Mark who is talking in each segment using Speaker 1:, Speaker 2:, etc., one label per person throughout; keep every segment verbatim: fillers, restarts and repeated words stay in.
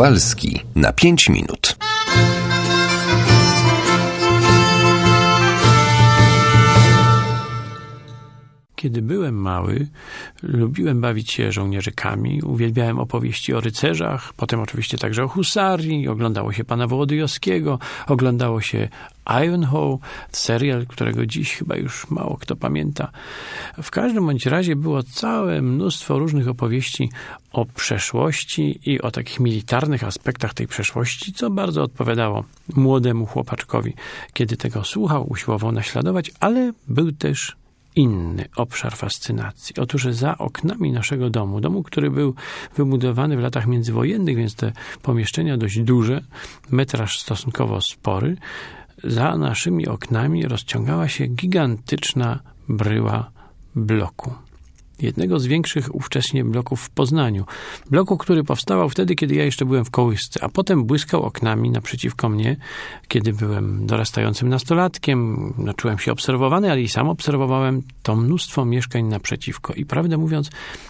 Speaker 1: Kowalski na pięć minut.
Speaker 2: Kiedy byłem mały, lubiłem bawić się żołnierzykami, uwielbiałem opowieści o rycerzach, potem oczywiście także o husarii, oglądało się pana Wołodyjowskiego, oglądało się Ivanhoe, serial, którego dziś chyba już mało kto pamięta. W każdym bądź razie było całe mnóstwo różnych opowieści o przeszłości i o takich militarnych aspektach tej przeszłości, co bardzo odpowiadało młodemu chłopaczkowi, kiedy tego słuchał, usiłował naśladować, ale był też inny obszar fascynacji. Otóż za oknami naszego domu, domu, który był wybudowany w latach międzywojennych, więc te pomieszczenia dość duże, metraż stosunkowo spory, za naszymi oknami rozciągała się gigantyczna bryła bloku. Jednego z większych ówcześnie bloków w Poznaniu. Bloku, który powstawał wtedy, kiedy ja jeszcze byłem w kołysce, a potem błyskał oknami naprzeciwko mnie, kiedy byłem dorastającym nastolatkiem. No, czułem się obserwowany, ale i sam obserwowałem to mnóstwo mieszkań naprzeciwko. I prawdę mówiąc,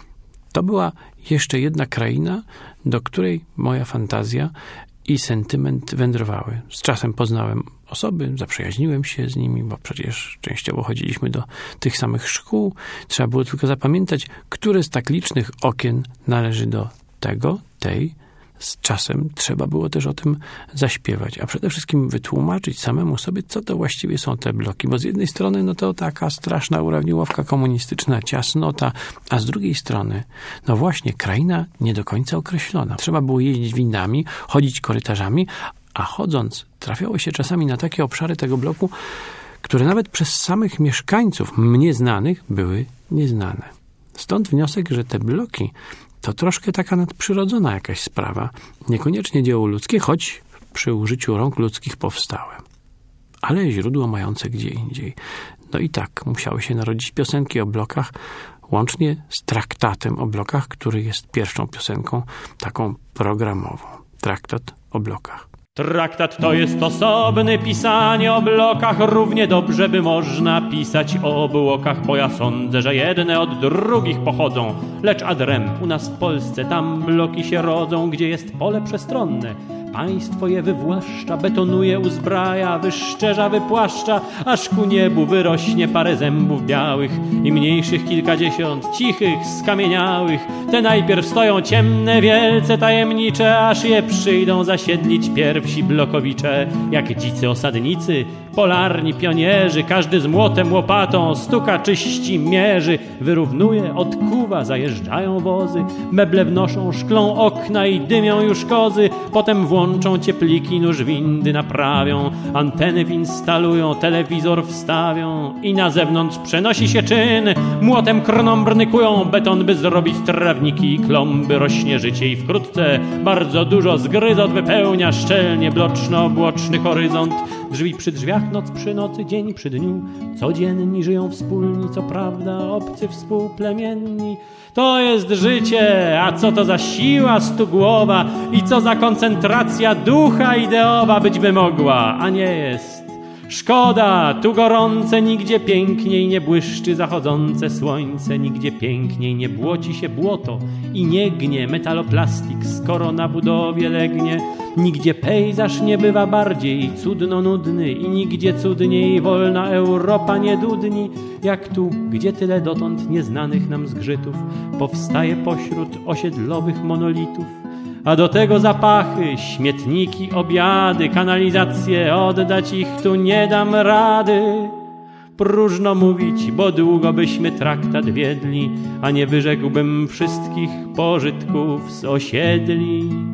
Speaker 2: to była jeszcze jedna kraina, do której moja fantazja i sentyment wędrowały. Z czasem poznałem osoby, zaprzyjaźniłem się z nimi, bo przecież częściowo chodziliśmy do tych samych szkół. Trzeba było tylko zapamiętać, które z tak licznych okien należy do tego, tej. Z czasem trzeba było też o tym zaśpiewać, a przede wszystkim wytłumaczyć samemu sobie, co to właściwie są te bloki, bo z jednej strony no to taka straszna urawniłowka komunistyczna, ciasnota, a z drugiej strony no właśnie kraina nie do końca określona. Trzeba było jeździć windami, chodzić korytarzami, a chodząc trafiało się czasami na takie obszary tego bloku, które nawet przez samych mieszkańców mnie znanych były nieznane. Stąd wniosek, że te bloki to troszkę taka nadprzyrodzona jakaś sprawa, niekoniecznie dzieło ludzkie, choć przy użyciu rąk ludzkich powstałe. Ale źródło mające gdzie indziej. No i tak musiały się narodzić piosenki o blokach, łącznie z traktatem o blokach, który jest pierwszą piosenką taką programową. Traktat o blokach.
Speaker 3: Traktat to jest osobne pisanie o blokach, równie dobrze by można pisać o obłokach, bo ja sądzę, że jedne od drugich pochodzą, lecz adrem u nas w Polsce tam bloki się rodzą, gdzie jest pole przestronne. Państwo je wywłaszcza, betonuje, uzbraja, wyszczerza, wypłaszcza, aż ku niebu wyrośnie parę zębów białych i mniejszych kilkadziesiąt, cichych, skamieniałych. Te najpierw stoją ciemne, wielce tajemnicze, aż je przyjdą zasiedlić pierwsi blokowicze. Jak dzicy osadnicy, polarni pionierzy, każdy z młotem, łopatą stuka, czyści, mierzy, wyrównuje, odkuwa, zajeżdżają wozy, meble wnoszą, szklą okna i dymią już kozy, potem włączą ciepliki, nóż windy naprawią, anteny winstalują, telewizor wstawią i na zewnątrz przenosi się czyn, młotem krną, brnykują beton, by zrobić trawniki i klomby, rośnie życie i wkrótce bardzo dużo zgryzot wypełnia szczelnie bloczno-obłoczny horyzont. Drzwi przy drzwiach, noc przy nocy, dzień przy dniu, codzienni żyją wspólni, co prawda obcy współplemienni. To jest życie, a co to za siła stugłowa i co za koncentracja ducha ideowa być by mogła, a nie jest. Szkoda, tu gorące, nigdzie piękniej nie błyszczy zachodzące słońce, nigdzie piękniej nie błoci się błoto i nie gnie metaloplastik, skoro na budowie legnie. Nigdzie pejzaż nie bywa bardziej cudno nudny i nigdzie cudniej wolna Europa nie dudni, jak tu, gdzie tyle dotąd nieznanych nam zgrzytów powstaje pośród osiedlowych monolitów. A do tego zapachy, śmietniki, obiady, kanalizacje, oddać ich tu nie dam rady. Próżno mówić, bo długo byśmy traktat wiedli, a nie wyrzekłbym wszystkich pożytków z osiedli.